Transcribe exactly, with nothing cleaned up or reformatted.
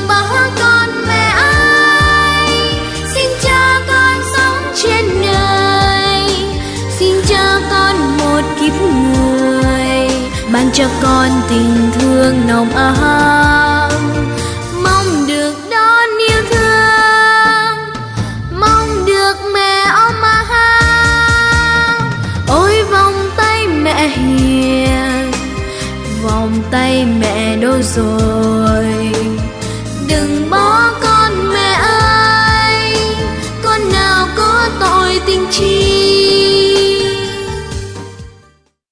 ba con mẹ ơi, xin cho con sống trên đời, xin cho con một kiếp người, ban cho con tình thương nồng ấm, mong được đón yêu thương, mong được mẹ ôm ấm. Ôi vòng tay mẹ hiền, vòng tay mẹ đôi rồi.